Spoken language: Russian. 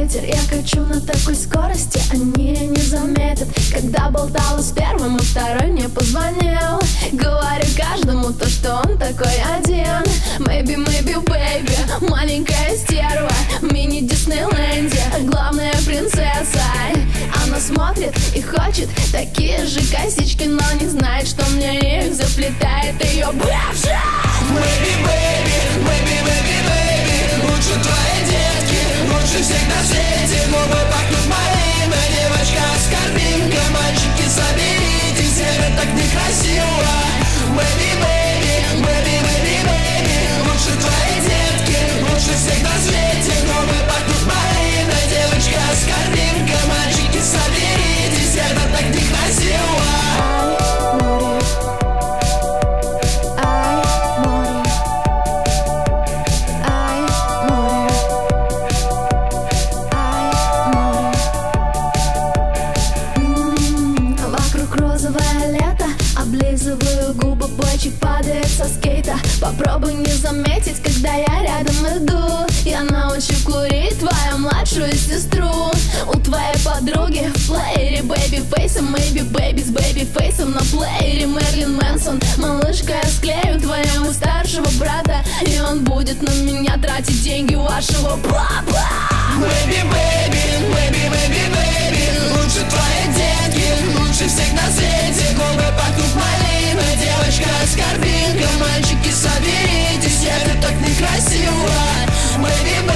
ветер, я качу на такой скорости, они не заметят. Когда болтала с первым, и второй мне позвонил. Говорю каждому то, что он такой один. Maybe, maybe, baby, маленькая стерва, мини-Диснейленде, главная принцесса. Она смотрит и хочет такие же косички, но не знает, что мне их заплетает ее бывшая. Baby, baby, baby, baby, baby, лучше твои детки, лучше всех на свете. Губы пахнут малиной, девочка с картинкой. Мальчики, соберитесь, это так некрасиво. Baby, baby, baby, baby, baby, лучше твои детки, лучше всех на свете. Губы пахнут малиной, девочка с картинкой. Мальчики, соберитесь, это так некрасиво. Облизываю губы, бочек падает со скейта. Попробуй не заметить, когда я рядом иду. Я научу курить твою младшую сестру. У твоей подруги в плеере бэйби фейсом, maybe baby с бэйби фейсом. На плеере Мерлин Мэнсон. Малышка, я склею твоего старшего брата, и он будет на меня тратить деньги вашего папа. Baby, baby, baby, baby, baby, лучше твои детки, лучше всех на свете. Губы пахнут малиной, девочка с картинкой. Мальчики, соберитесь, это так некрасиво. Baby,